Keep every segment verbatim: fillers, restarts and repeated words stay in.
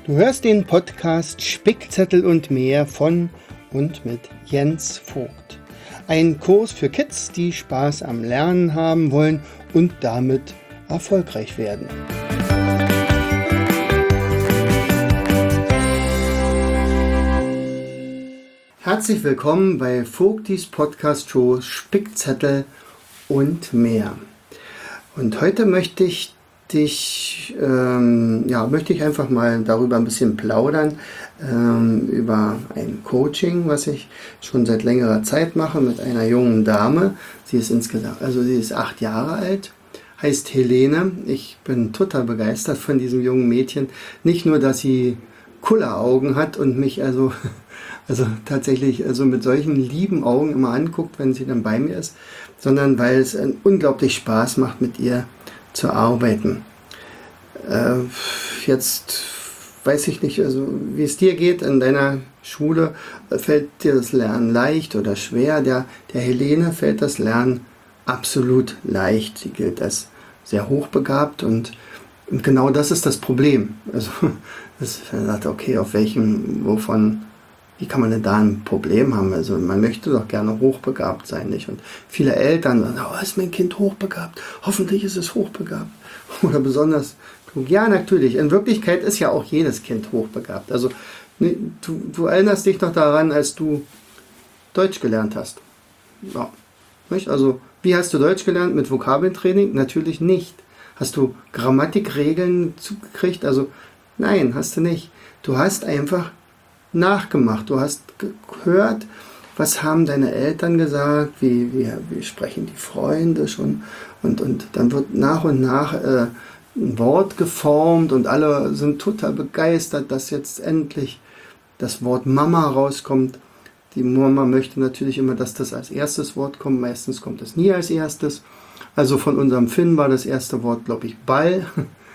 Du hörst den Podcast Spickzettel und mehr von und mit Jens Vogt. Ein Kurs für Kids, die Spaß am Lernen haben wollen und damit erfolgreich werden. Herzlich willkommen bei Vogtis Podcast Show Spickzettel und mehr. Und heute möchte ich dich, ähm, ja, möchte ich einfach mal darüber ein bisschen plaudern, ähm, über ein Coaching, was ich schon seit längerer Zeit mache mit einer jungen Dame. Sie ist insgesamt, also sie ist acht Jahre alt, heißt Helene. Ich bin total begeistert von diesem jungen Mädchen. Nicht nur, dass sie Kulleraugen hat und mich also, also tatsächlich also mit solchen lieben Augen immer anguckt, wenn sie dann bei mir ist, sondern weil es unglaublich Spaß macht, mit ihr zu arbeiten. Äh, jetzt weiß ich nicht, also wie es dir geht in deiner Schule. Fällt dir das Lernen leicht oder schwer? Der, der Helene fällt das Lernen absolut leicht. Sie gilt als sehr hochbegabt und, und genau das ist das Problem. Also das sagt, okay, auf welchem, wovon, wie kann man denn da ein Problem haben? Also man möchte doch gerne hochbegabt sein, nicht? Und viele Eltern sagen, oh, ist mein Kind hochbegabt? Hoffentlich ist es hochbegabt. Oder besonders klug. Ja, natürlich. In Wirklichkeit ist ja auch jedes Kind hochbegabt. Also du, du erinnerst dich doch daran, als du Deutsch gelernt hast. Ja, nicht? Also wie hast du Deutsch gelernt? Mit Vokabeltraining? Natürlich nicht. Hast du Grammatikregeln zugekriegt? Also nein, hast du nicht. Du hast einfach nachgemacht. Du hast gehört, was haben deine Eltern gesagt, wie, wie, wie sprechen die Freunde schon und, und dann wird nach und nach äh, ein Wort geformt und alle sind total begeistert, dass jetzt endlich das Wort Mama rauskommt. Die Mama möchte natürlich immer, dass das als erstes Wort kommt, meistens kommt es nie als erstes. Also von unserem Finn war das erste Wort, glaube ich, Ball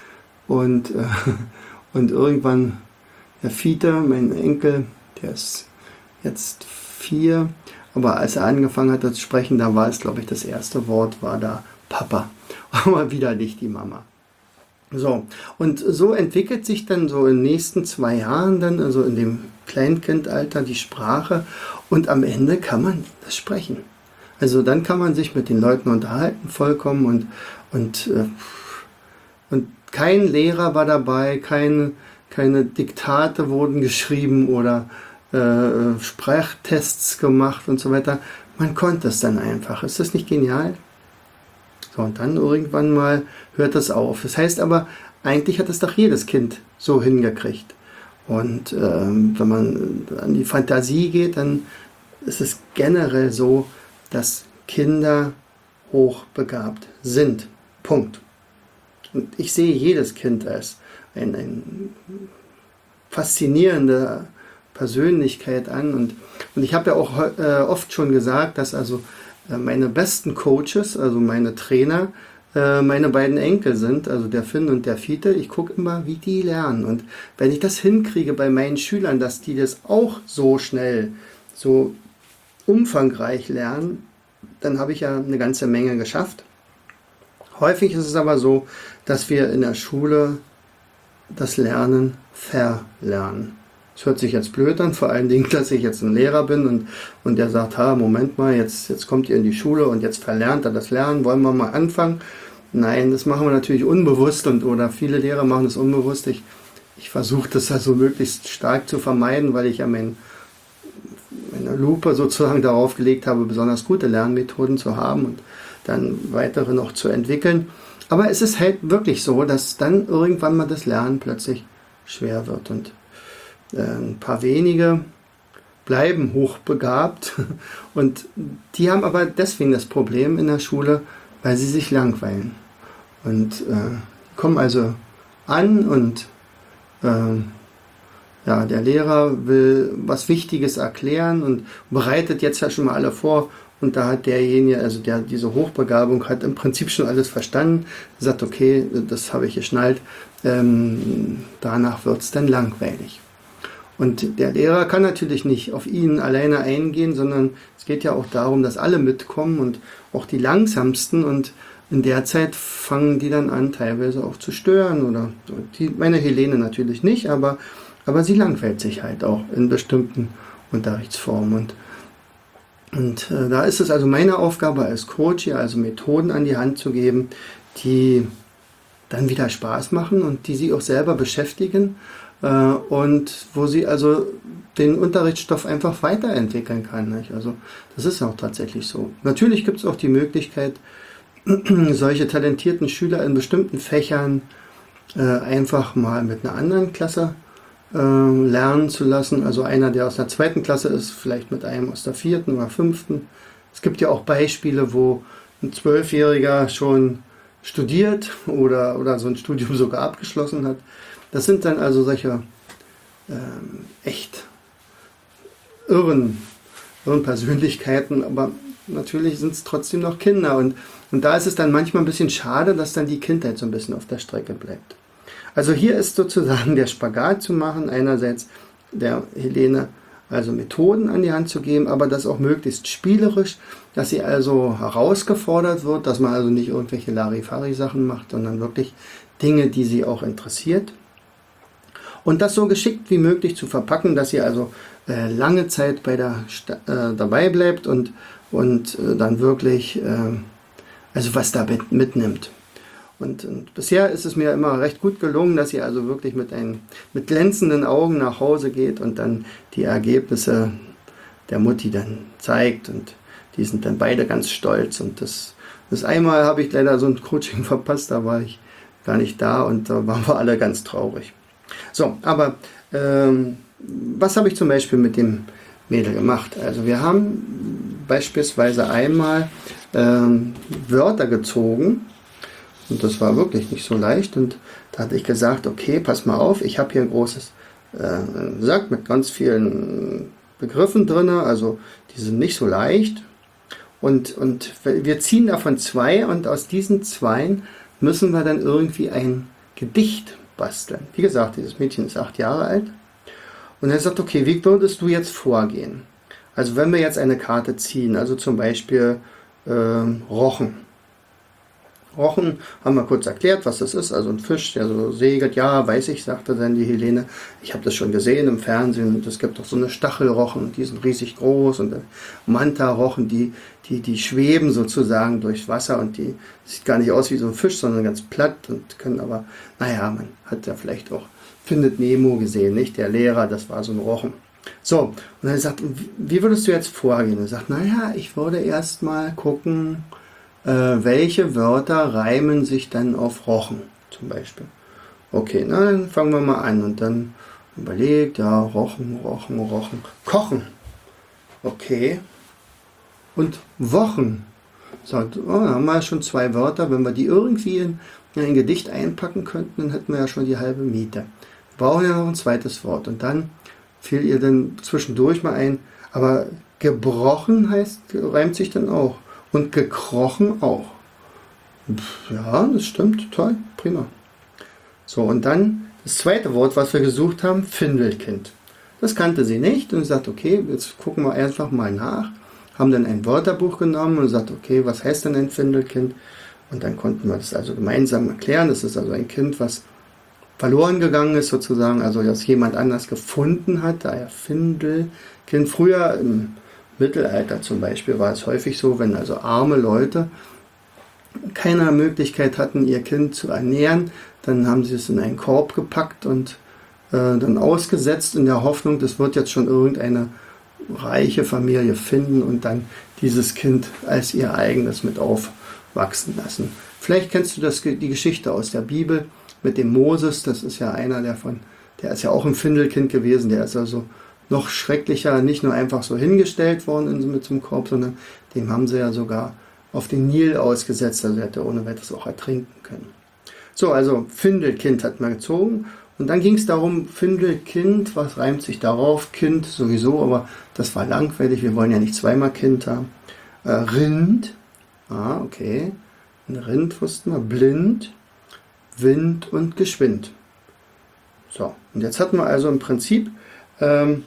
und, äh, und irgendwann der Fiete, mein Enkel, der ist jetzt vier, aber als er angefangen hat zu sprechen, da war es, glaube ich, das erste Wort war da Papa, aber wieder nicht die Mama. So, und so entwickelt sich dann so in den nächsten zwei Jahren dann, also in dem Kleinkindalter, die Sprache und am Ende kann man das sprechen. Also dann kann man sich mit den Leuten unterhalten, vollkommen und, und, äh, und kein Lehrer war dabei, kein Keine Diktate wurden geschrieben oder äh, Sprachtests gemacht und so weiter. Man konnte es dann einfach. Ist das nicht genial? So, und dann irgendwann mal hört das auf. Das heißt aber, eigentlich hat es doch jedes Kind so hingekriegt. Und ähm, wenn man an die Fantasie geht, dann ist es generell so, dass Kinder hochbegabt sind. Punkt. Und ich sehe jedes Kind als eine ein faszinierende Persönlichkeit an. Und, und ich habe ja auch äh, oft schon gesagt, dass also äh, meine besten Coaches, also meine Trainer, äh, meine beiden Enkel sind, also der Finn und der Fiete. Ich gucke immer, wie die lernen. Und wenn ich das hinkriege bei meinen Schülern, dass die das auch so schnell, so umfangreich lernen, dann habe ich ja eine ganze Menge geschafft. Häufig ist es aber so, dass wir in der Schule das Lernen verlernen. Das hört sich jetzt blöd an, vor allen Dingen, dass ich jetzt ein Lehrer bin und, und der sagt, ha, Moment mal, jetzt, jetzt kommt ihr in die Schule und jetzt verlernt er das Lernen, wollen wir mal anfangen? Nein, das machen wir natürlich unbewusst und oder viele Lehrer machen das unbewusst. Ich, ich versuche das also möglichst stark zu vermeiden, weil ich ja mein, meine Lupe sozusagen darauf gelegt habe, besonders gute Lernmethoden zu haben und dann weitere noch zu entwickeln. Aber es ist halt wirklich so, dass dann irgendwann mal das Lernen plötzlich schwer wird und äh, ein paar wenige bleiben hochbegabt und die haben aber deswegen das Problem in der Schule, weil sie sich langweilen und äh, kommen also an und äh, ja, der Lehrer will was Wichtiges erklären und bereitet jetzt ja schon mal alle vor. Und da hat derjenige, also der diese Hochbegabung hat, im Prinzip schon alles verstanden, sagt, okay, das habe ich geschnallt, ähm, danach wird es dann langweilig. Und der Lehrer kann natürlich nicht auf ihn alleine eingehen, sondern es geht ja auch darum, dass alle mitkommen und auch die Langsamsten und in der Zeit fangen die dann an, teilweise auch zu stören. Oder die, meine Helene natürlich nicht, aber, aber sie langweilt sich halt auch in bestimmten Unterrichtsformen. Und, und äh, da ist es also meine Aufgabe als Coach, hier also Methoden an die Hand zu geben, die dann wieder Spaß machen und die sie auch selber beschäftigen äh, und wo sie also den Unterrichtsstoff einfach weiterentwickeln kann. Nicht? Also das ist auch tatsächlich so. Natürlich gibt es auch die Möglichkeit, solche talentierten Schüler in bestimmten Fächern äh, einfach mal mit einer anderen Klasse äh, lernen zu lassen. Also einer, der aus der zweiten Klasse ist, vielleicht mit einem aus der vierten oder fünften. Es gibt ja auch Beispiele, wo ein Zwölfjähriger schon studiert oder, oder so ein Studium sogar abgeschlossen hat. Das sind dann also solche ähm, echt irren, irren Persönlichkeiten, aber natürlich sind es trotzdem noch Kinder und, und da ist es dann manchmal ein bisschen schade, dass dann die Kindheit so ein bisschen auf der Strecke bleibt. Also hier ist sozusagen der Spagat zu machen, einerseits der Helene also Methoden an die Hand zu geben, aber das auch möglichst spielerisch, dass sie also herausgefordert wird, dass man also nicht irgendwelche Larifari-Sachen macht, sondern wirklich Dinge, die sie auch interessiert. Und das so geschickt wie möglich zu verpacken, dass sie also äh, lange Zeit bei der Sta- äh, dabei bleibt und, und äh, dann wirklich äh, also was da mit, mitnimmt. Und, und bisher ist es mir immer recht gut gelungen, dass sie also wirklich mit, ein, mit glänzenden Augen nach Hause geht und dann die Ergebnisse der Mutti dann zeigt. Und die sind dann beide ganz stolz. Und das, das einmal habe ich leider so ein Coaching verpasst, da war ich gar nicht da und da waren wir alle ganz traurig. So, aber ähm, was habe ich zum Beispiel mit dem Mädel gemacht? Also wir haben beispielsweise einmal ähm, Wörter gezogen. Und das war wirklich nicht so leicht. Und da hatte ich gesagt, okay, pass mal auf, ich habe hier ein großes äh, Sack mit ganz vielen Begriffen drin. Also die sind nicht so leicht. Und, und wir ziehen davon zwei und aus diesen zweien müssen wir dann irgendwie ein Gedicht basteln. Wie gesagt, dieses Mädchen ist acht Jahre alt. Und er sagt, okay, wie würdest du jetzt vorgehen? Also wenn wir jetzt eine Karte ziehen, also zum Beispiel äh, Rochen. Rochen, haben wir kurz erklärt, was das ist. Also ein Fisch, der so segelt. Ja, weiß ich, sagte dann die Helene. Ich habe das schon gesehen im Fernsehen. Und es gibt auch so eine Stachelrochen, die sind riesig groß. Und Manta-Rochen, die, die, die schweben sozusagen durchs Wasser. Und die sieht gar nicht aus wie so ein Fisch, sondern ganz platt. Und können aber, naja, man hat ja vielleicht auch Findet Nemo gesehen, nicht? Der Lehrer, das war so ein Rochen. So, und dann sagt, wie würdest du jetzt vorgehen? Er sagt, naja, ich würde erst mal gucken, welche Wörter reimen sich dann auf Rochen zum Beispiel. Okay, na, dann fangen wir mal an und dann überlegt, ja, Rochen, Rochen, Rochen, Kochen. Okay. Und Wochen. Sagt, oh, dann haben wir schon zwei Wörter, wenn wir die irgendwie in, in ein Gedicht einpacken könnten, dann hätten wir ja schon die halbe Miete. Wir brauchen ja noch ein zweites Wort. Und dann fiel ihr dann zwischendurch mal ein, aber gebrochen heißt, reimt sich dann auch. Und gekrochen auch. Ja, das stimmt. Toll. Prima. So, und dann das zweite Wort, was wir gesucht haben, Findelkind. Das kannte sie nicht und sagt, okay, jetzt gucken wir einfach mal nach. Haben dann ein Wörterbuch genommen und sagt, okay, was heißt denn ein Findelkind? Und dann konnten wir das also gemeinsam erklären. Das ist also ein Kind, was verloren gegangen ist sozusagen, also das jemand anders gefunden hat, daher Findelkind. Früher im Mittelalter zum Beispiel war es häufig so, wenn also arme Leute keine Möglichkeit hatten, ihr Kind zu ernähren, dann haben sie es in einen Korb gepackt und äh, dann ausgesetzt in der Hoffnung, das wird jetzt schon irgendeine reiche Familie finden und dann dieses Kind als ihr eigenes mit aufwachsen lassen. Vielleicht kennst du das, die Geschichte aus der Bibel mit dem Moses, das ist ja einer, der von, der ist ja auch ein Findelkind gewesen, der ist also noch schrecklicher, nicht nur einfach so hingestellt worden mit so einem Korb, sondern dem haben sie ja sogar auf den Nil ausgesetzt, also er hätte ohne weiteres auch ertrinken können. So, also Findelkind hat man gezogen und dann ging es darum, Findelkind, was reimt sich darauf? Kind sowieso, aber das war langweilig, wir wollen ja nicht zweimal Kind haben. Äh, Rind, ah, okay, ein Rind wussten wir, blind, Wind und geschwind. So, und jetzt hatten wir also im Prinzip ähm,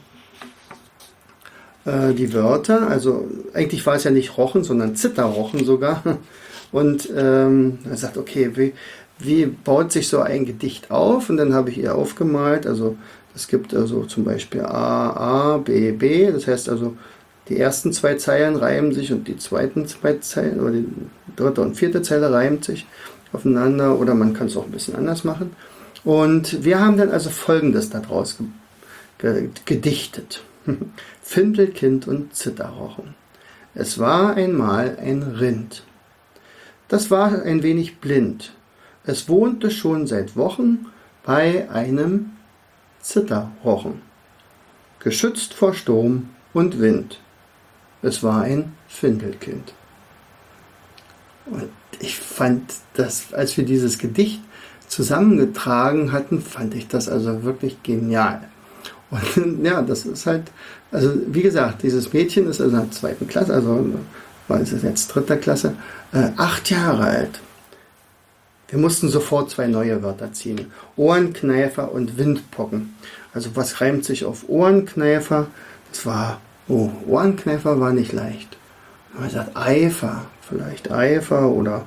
die Wörter, also eigentlich war es ja nicht Rochen, sondern Zitterrochen sogar. Und ähm, er sagt, okay, wie, wie baut sich so ein Gedicht auf? Und dann habe ich ihr aufgemalt, also es gibt also zum Beispiel A, A, B, B, das heißt also, die ersten zwei Zeilen reimen sich und die zweiten zwei Zeilen, oder die dritte und vierte Zeile reimt sich aufeinander, oder man kann es auch ein bisschen anders machen. Und wir haben dann also Folgendes daraus ge ge gedichtet. Findelkind und Zitterrochen. Es war einmal ein Rind. Das war ein wenig blind. Es wohnte schon seit Wochen bei einem Zitterrochen, geschützt vor Sturm und Wind. Es war ein Findelkind. Und ich fand das, als wir dieses Gedicht zusammengetragen hatten, fand ich das also wirklich genial. Und ja, das ist halt, also wie gesagt, dieses Mädchen ist also in der zweiten Klasse, also weil es ist jetzt dritter Klasse, äh, acht Jahre alt. Wir mussten sofort zwei neue Wörter ziehen. Ohrenkneifer und Windpocken. Also was reimt sich auf Ohrenkneifer? Das war, oh, Ohrenkneifer war nicht leicht. Man sagt Eifer, vielleicht Eifer oder,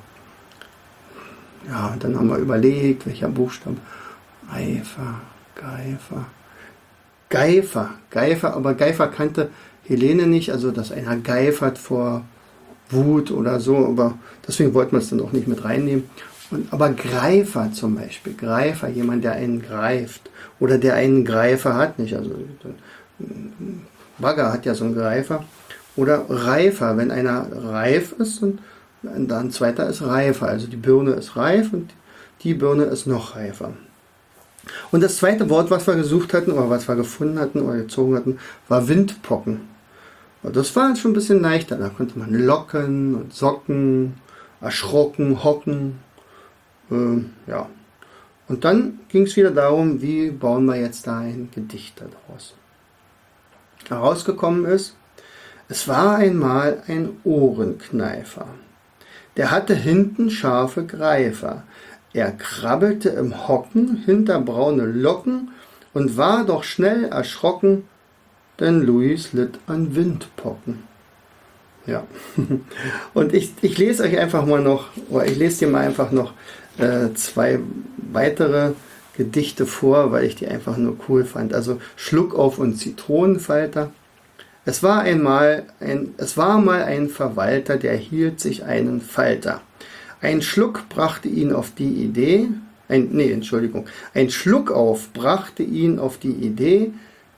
ja, dann haben wir überlegt, welcher Buchstabe. Eifer, Geifer. Geifer, Geifer, aber Geifer kannte Helene nicht, also dass einer geifert vor Wut oder so, aber deswegen wollten wir es dann auch nicht mit reinnehmen. Und, aber Greifer zum Beispiel, Greifer, jemand, der einen greift oder der einen Greifer hat, nicht, also Bagger hat ja so einen Greifer, oder Reifer, wenn einer reif ist und dann ein zweiter ist reifer, also die Birne ist reif und die Birne ist noch reifer. Und das zweite Wort, was wir gesucht hatten oder was wir gefunden hatten oder gezogen hatten, war Windpocken. Und das war schon ein bisschen leichter. Da konnte man locken und socken, erschrocken, hocken. Ähm, ja. Und dann ging es wieder darum, wie bauen wir jetzt da ein Gedicht daraus. Herausgekommen ist, es war einmal ein Ohrenkneifer. Der hatte hinten scharfe Greifer. Er krabbelte im Hocken hinter braune Locken und war doch schnell erschrocken, denn Luis litt an Windpocken. Ja, und ich, ich lese euch einfach mal noch, oder ich lese dir mal einfach noch äh, zwei weitere Gedichte vor, weil ich die einfach nur cool fand. Also Schluckauf und Zitronenfalter. Es war einmal ein, es war mal ein Verwalter, der hielt sich einen Falter. Ein Schluck brachte ihn auf die Idee, ein, nee, Entschuldigung, ein Schluckauf brachte ihn auf die Idee,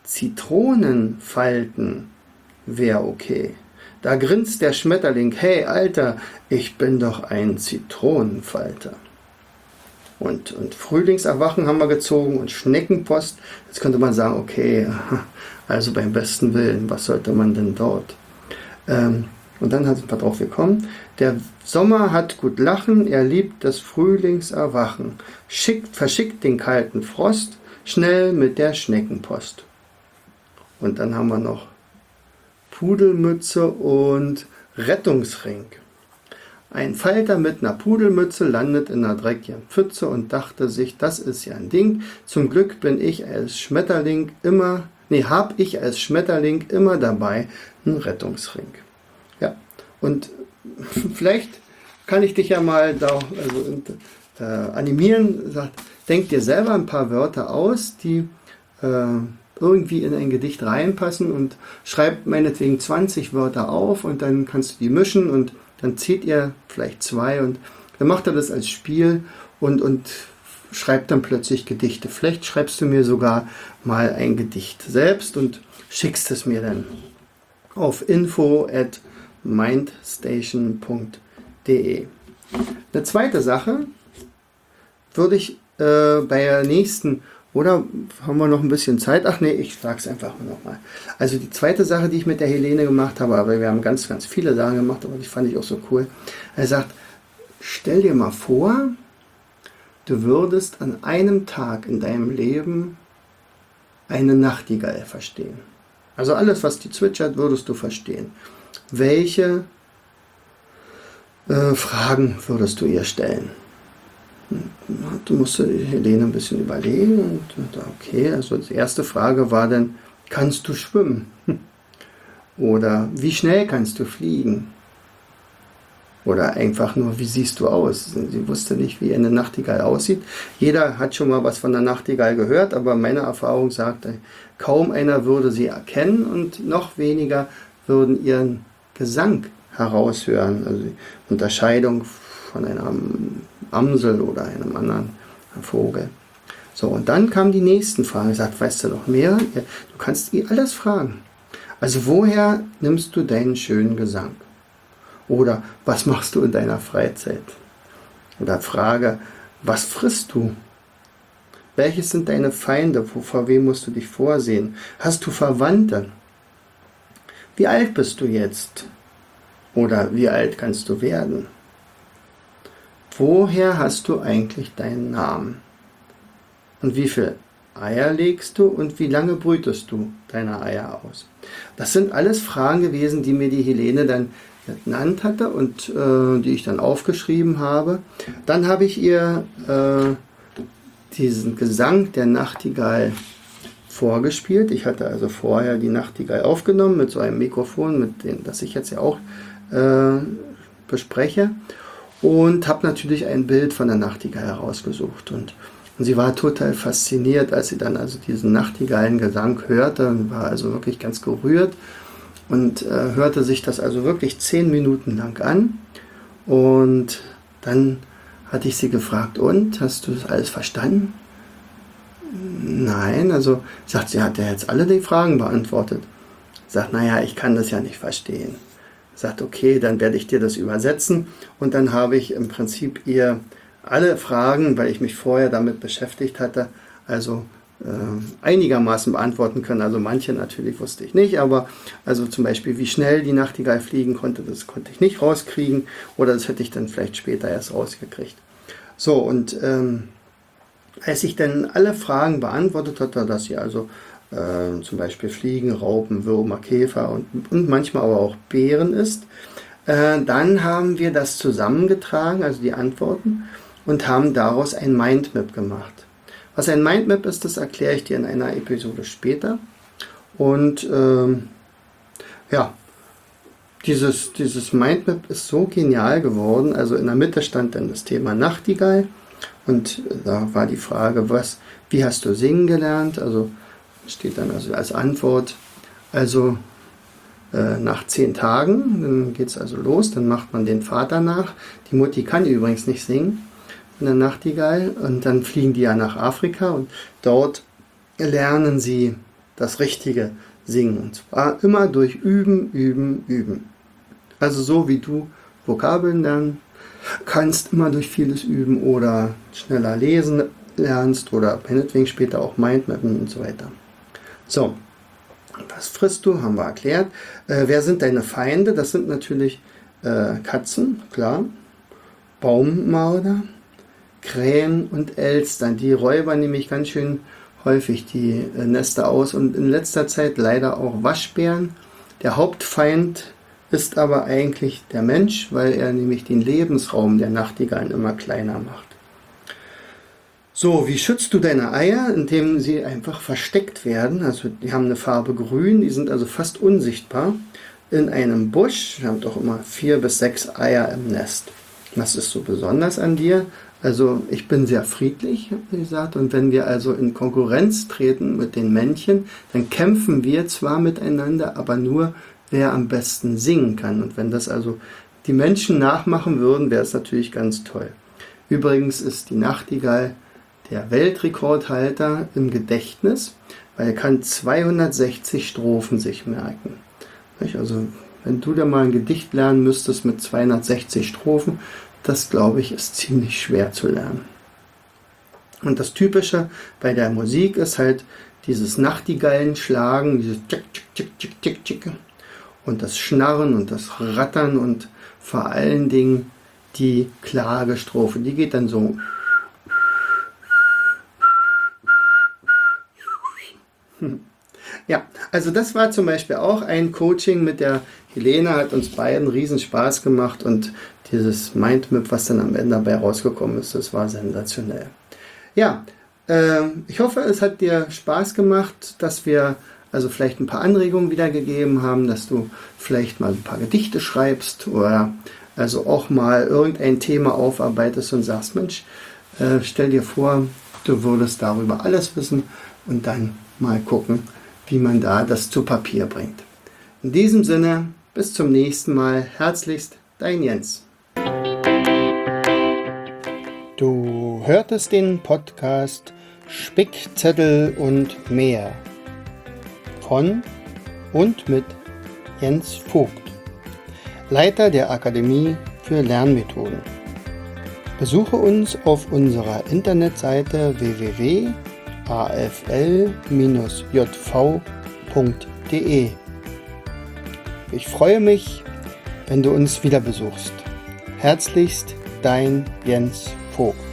Zitronenfalten wär okay. Da grinst der Schmetterling, hey Alter, ich bin doch ein Zitronenfalter. Und, und Frühlingserwachen haben wir gezogen und Schneckenpost. Jetzt könnte man sagen, okay, also beim besten Willen, was sollte man denn dort? Ähm, und dann sind wir drauf gekommen. Der Sommer hat gut Lachen, er liebt das Frühlingserwachen. Schickt, verschickt den kalten Frost, schnell mit der Schneckenpost. Und dann haben wir noch Pudelmütze und Rettungsring. Ein Falter mit einer Pudelmütze landet in einer dreckigen Pfütze und dachte sich, das ist ja ein Ding. Zum Glück bin ich als Schmetterling immer, nee, hab ich als Schmetterling immer dabei einen Rettungsring. Ja, und vielleicht kann ich dich ja mal da also, äh, animieren. Sagt, denk dir selber ein paar Wörter aus, die äh, irgendwie in ein Gedicht reinpassen und schreib meinetwegen zwanzig Wörter auf und dann kannst du die mischen und dann zieht ihr vielleicht zwei und dann macht er das als Spiel und, und schreibt dann plötzlich Gedichte. Vielleicht schreibst du mir sogar mal ein Gedicht selbst und schickst es mir dann auf info at mindstation punkt de. Eine zweite Sache würde ich äh, bei der nächsten, oder haben wir noch ein bisschen Zeit? Ach nee, ich sage es einfach nochmal. Also die zweite Sache, die ich mit der Helene gemacht habe, aber wir haben ganz, ganz viele Sachen gemacht, aber die fand ich auch so cool. Er sagt, stell dir mal vor, du würdest an einem Tag in deinem Leben eine Nachtigall verstehen. Also alles, was die zwitschert, würdest du verstehen. Welche äh, Fragen würdest du ihr stellen? Du musst Helene ein bisschen überlegen und okay, also die erste Frage war dann, kannst du schwimmen? Oder wie schnell kannst du fliegen? Oder einfach nur, wie siehst du aus? Sie wusste nicht, wie eine Nachtigall aussieht. Jeder hat schon mal was von der Nachtigall gehört, aber meine Erfahrung sagte, kaum einer würde sie erkennen und noch weniger würden ihren Gesang heraushören. Also die Unterscheidung von einer Amsel oder einem anderen Vogel. So, und dann kamen die nächsten Fragen. Ich sagte, weißt du noch mehr? Ja, du kannst ihr alles fragen. Also woher nimmst du deinen schönen Gesang? Oder was machst du in deiner Freizeit? Oder Frage, was frisst du? Welches sind deine Feinde? Vor wem musst du dich vorsehen? Hast du Verwandte? Wie alt bist du jetzt? Oder wie alt kannst du werden? Woher hast du eigentlich deinen Namen? Und wie viele Eier legst du und wie lange brütest du deine Eier aus? Das sind alles Fragen gewesen, die mir die Helene dann genannt hatte und äh, die ich dann aufgeschrieben habe. Dann habe ich ihr äh, diesen Gesang der Nachtigall vorgespielt. Ich hatte also vorher die Nachtigall aufgenommen mit so einem Mikrofon, mit dem, das ich jetzt ja auch äh, bespreche, und habe natürlich ein Bild von der Nachtigall herausgesucht. Und, und sie war total fasziniert, als sie dann also diesen Nachtigallengesang hörte und war also wirklich ganz gerührt. Und äh, hörte sich das also wirklich zehn Minuten lang an. Und dann hatte ich sie gefragt, und, hast du das alles verstanden? Nein, also sagt sie, hat ja jetzt alle die Fragen beantwortet. Sagt, naja, ich kann das ja nicht verstehen. Sagt, okay, dann werde ich dir das übersetzen. Und dann habe ich im Prinzip ihr alle Fragen, weil ich mich vorher damit beschäftigt hatte, also einigermaßen beantworten können. Also manche natürlich wusste ich nicht, aber also zum Beispiel, wie schnell die Nachtigall fliegen konnte, das konnte ich nicht rauskriegen, oder das hätte ich dann vielleicht später erst rausgekriegt. So, und ähm, als ich dann alle Fragen beantwortet hatte, dass sie also äh, zum Beispiel Fliegen, Raupen, Würmer, Käfer und, und manchmal aber auch Beeren isst, äh, dann haben wir das zusammengetragen, also die Antworten, und haben daraus ein Mindmap gemacht. Was ein Mindmap ist, das erkläre ich dir in einer Episode später. Und ähm, ja, dieses, dieses Mindmap ist so genial geworden. Also in der Mitte stand dann das Thema Nachtigall. Und da war die Frage, was, wie hast du singen gelernt? Also steht dann also als Antwort, also äh, nach zehn Tagen, dann geht es also los, dann macht man den Vater nach. Die Mutti kann übrigens nicht singen. Eine Nachtigall, und dann fliegen die ja nach Afrika und dort lernen sie das richtige Singen, und zwar immer durch Üben, Üben, Üben. Also so wie du Vokabeln lernen kannst, immer durch vieles Üben oder schneller lesen lernst oder meinetwegen später auch Mindmappen und so weiter. So, was frisst du, haben wir erklärt. Äh, wer sind deine Feinde? Das sind natürlich äh, Katzen, klar, Baummarder, Krähen und Elstern. Die räubern nämlich ganz schön häufig die äh, Nester aus, und in letzter Zeit leider auch Waschbären. Der Hauptfeind ist aber eigentlich der Mensch, weil er nämlich den Lebensraum der Nachtigallen immer kleiner macht. So, wie schützt du deine Eier? Indem sie einfach versteckt werden. Also die haben eine Farbe grün, die sind also fast unsichtbar in einem Busch. Wir haben doch immer vier bis sechs Eier im Nest. Was ist so besonders an dir? Also ich bin sehr friedlich, habe ich gesagt, und wenn wir also in Konkurrenz treten mit den Männchen, dann kämpfen wir zwar miteinander, aber nur, wer am besten singen kann. Und wenn das also die Menschen nachmachen würden, wäre es natürlich ganz toll. Übrigens ist die Nachtigall der Weltrekordhalter im Gedächtnis, weil er kann zweihundertsechzig Strophen sich merken. Also wenn du da mal ein Gedicht lernen müsstest mit zweihundertsechzig Strophen, das, glaube ich, ist ziemlich schwer zu lernen. Und das Typische bei der Musik ist halt dieses Nachtigallenschlagen, dieses Tschick, Tschick, Tschick, Tschick, Tschick, und das Schnarren und das Rattern und vor allen Dingen die Klagestrophe. Die geht dann so. Ja, also das war zum Beispiel auch ein Coaching mit der Helene, hat uns beiden riesen Spaß gemacht, und dieses Mindmap, was dann am Ende dabei rausgekommen ist, das war sensationell. Ja, äh, ich hoffe, es hat dir Spaß gemacht, dass wir also vielleicht ein paar Anregungen wiedergegeben haben, dass du vielleicht mal ein paar Gedichte schreibst oder also auch mal irgendein Thema aufarbeitest und sagst, Mensch, äh, stell dir vor, du würdest darüber alles wissen und dann mal gucken, wie man da das zu Papier bringt. In diesem Sinne, bis zum nächsten Mal. Herzlichst, dein Jens. Du hörtest den Podcast Spickzettel und mehr von und mit Jens Vogt, Leiter der Akademie für Lernmethoden. Besuche uns auf unserer Internetseite w w w punkt a f l bindestrich j v punkt d e. Ich freue mich, wenn du uns wieder besuchst. Herzlichst, dein Jens Vogt.